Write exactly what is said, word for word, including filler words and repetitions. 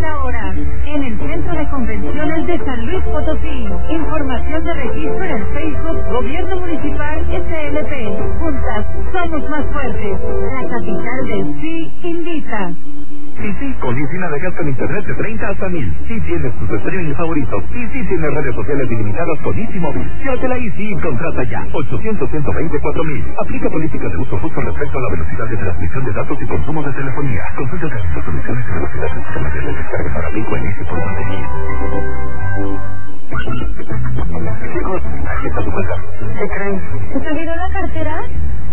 la hora. En el Centro de Convenciones de San Luis Potosí. Información de registro en el Facebook Gobierno Municipal S L P. Juntas somos más fuertes. La capital del sí invita. Y sí, con Easy navegas con internet de treinta hasta mil. Sí tienes tus streaming favoritos. Y sí tienes redes sociales ilimitadas con Easy Móvil. Llévatela Easy y contrata ya. ochocientos, ciento veinticuatro mil. Aplica políticas de uso justo respecto a la velocidad de transmisión de datos y consumo de telefonía. Consulta las soluciones y velocidad del sistema de descarga para Pico en Easy punto com. Chicos, aquí está tu cuenta. ¿Se creen? ¿Se te olvidó la cartera?